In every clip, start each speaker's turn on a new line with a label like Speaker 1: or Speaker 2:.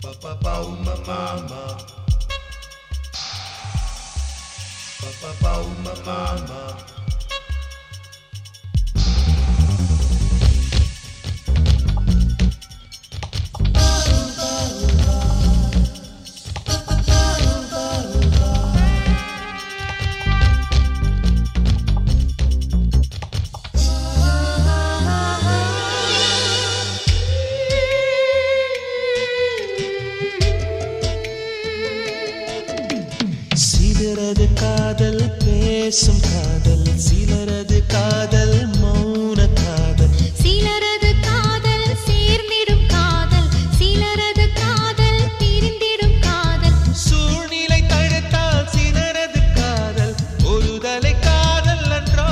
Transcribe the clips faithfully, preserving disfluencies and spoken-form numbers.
Speaker 1: சிலரது காதல் பேசும் காதல், சிலரது காதல் மௌன காதல்,
Speaker 2: சிலரது காதல் சேர்ந்திடும் காதல், சிலரது காதல் பிரிந்திடும் காதல்.
Speaker 1: சூழ்நிலை தடுத்தால் சிலரது காதல் ஒரு தலை காதல் என்றோ,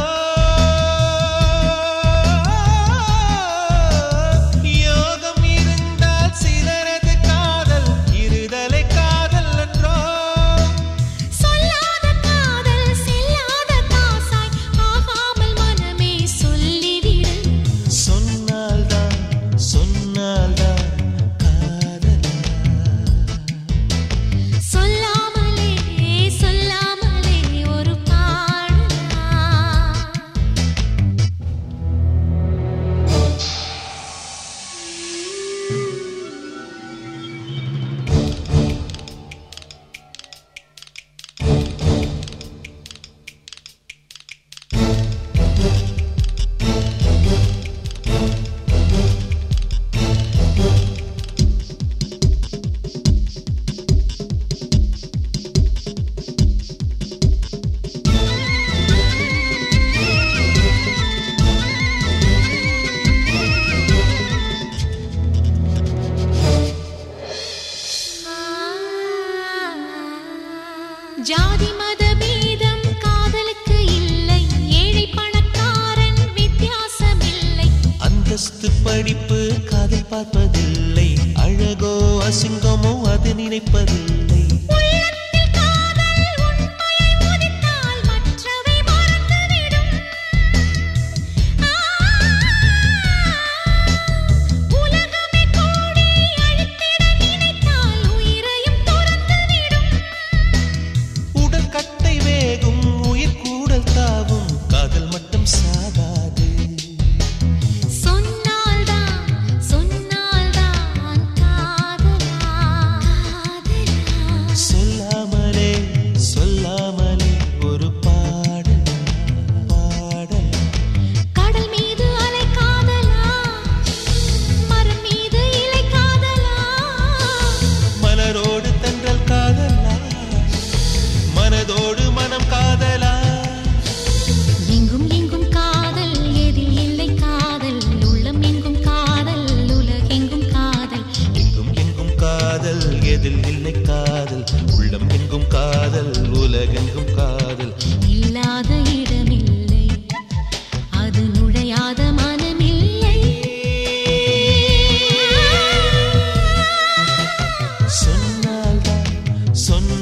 Speaker 1: யோகம் இருந்தால் சிலரது காதல் இருதலை காதல் என்றோ.
Speaker 2: ஜாதி மத பேதம் காதலுக்கு இல்லை, ஏழை பணக்காரன் வித்தியாசம் இல்லை.
Speaker 1: அந்தஸ்து படிப்பு காதல் பார்ப்பதில்லை, அழகோ அசிங்கமோ அது நினைப்பதில்லை.
Speaker 2: உள்ளத்தில் காதல் உண்மையை உதித்தால் மற்றவை மறந்துவிடும். உலகமே கூடி அழித்திட நினைத்தால் உயிரையும் துறந்துவிடும்.
Speaker 1: உடல் கட்டை வேகும் உயிர் கூடல் தாவும், காதல் மட்டும் சாகாது.
Speaker 2: சொன்னால்தான் சொன்னால்தான் காதலா காதலா.
Speaker 1: சொல்லாமலே சொல்லாமலே ஒரு பாடல் பாடல்.
Speaker 2: கடல் மீது அலை காதலா, மரம் மீது இலை காதலா.
Speaker 1: மலரோடு தென்றல் காதலா, மனதோடு மனம் காதலா.
Speaker 2: எங்கும் எங்கும் காதல், எதில் இல்லை காதல். உள்ளம் எங்கும் காதல், உலகெங்கும் காதல்.
Speaker 1: எங்கும் எங்கும் காதல், எதில் இல்லை காதல். உள்ளம் எங்கும் காதல், உலகெங்கும் காதல்.
Speaker 2: இல்லாத இடமில்லை, அது நுழையாத மனமில்லை.
Speaker 1: சொன்னால்தான் சொன்ன